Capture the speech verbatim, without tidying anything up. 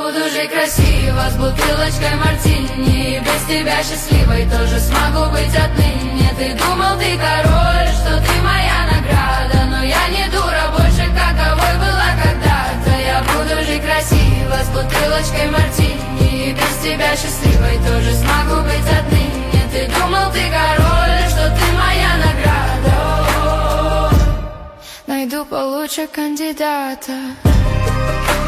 буду жить красиво, с бутылочкой мартини. Без тебя счастливой тоже смогу быть отныне. Ты думал, ты король, что ты моя награда, но я не дура больше, каковой была когда-то. Я буду жить красиво, с бутылочкой мартини. Без тебя счастливой тоже смогу быть отныне. Ты думал, ты король, что ты моя награда. О-о-о. Найду получше кандидата.